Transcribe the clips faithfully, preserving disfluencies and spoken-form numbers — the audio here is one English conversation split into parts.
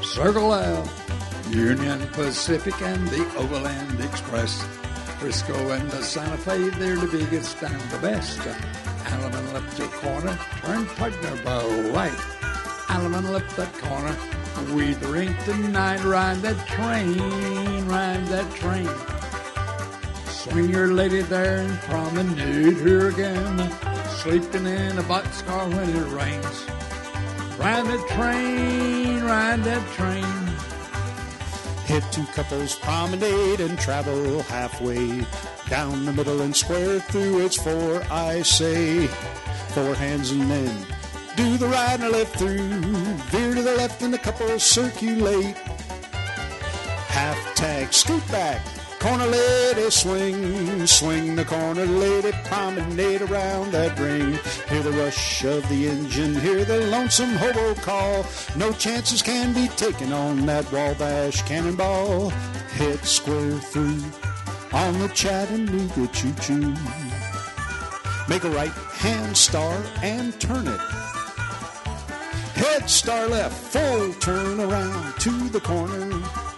Circle left, Union Pacific and the Overland Express. Frisco and the Santa Fe, they're the biggest and the best. Alaman left your corner, turn partner by right. Alaman left that corner, we drink tonight, ride that train, ride that train. Swing your lady there and promenade her again, sleeping in a boxcar when it rains. Ride that train, ride that train. Hit two couples promenade and travel halfway down the middle and square through its four, I say. Four hands and then do the right and the left through. Veer to the left and the couple circulate. Half tag, scoot back, corner lady swing. Swing the corner lady, promenade around that ring. Hear the rush of the engine, hear the lonesome hobo call. No chances can be taken on that Wabash Cannonball. Head square through on the Chattanooga choo-choo. Make a right hand star and turn it. Head star left, full turn around to the corner.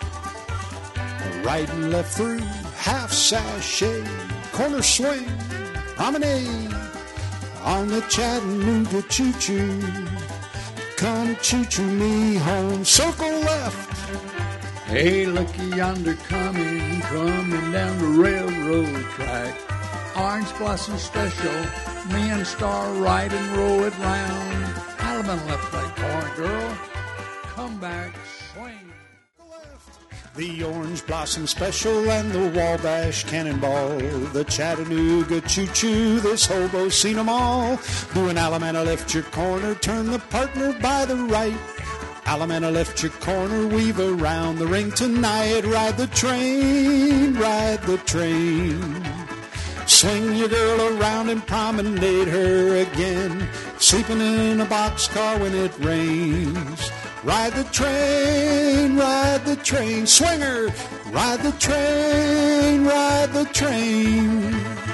Right and left through, half sashay, corner swing, promenade on the Chattanooga choo-choo. Come choo-choo me home, circle left. Hey, looky yonder coming, coming down the railroad track. Orange Blossom Special, me and Star right and roll it round. Alaman left that corner, girl, come back, swing. The Orange Blossom Special and the Wabash Cannonball, the Chattanooga choo-choo, this hobo's seen 'em all. Do an Alamana left your corner, turn the partner by the right. Alamana left your corner, weave around the ring tonight. Ride the train, ride the train. Swing your girl around and promenade her again. Sleeping in a boxcar when it rains. Ride the train, ride the train, swinger, ride the train, ride the train.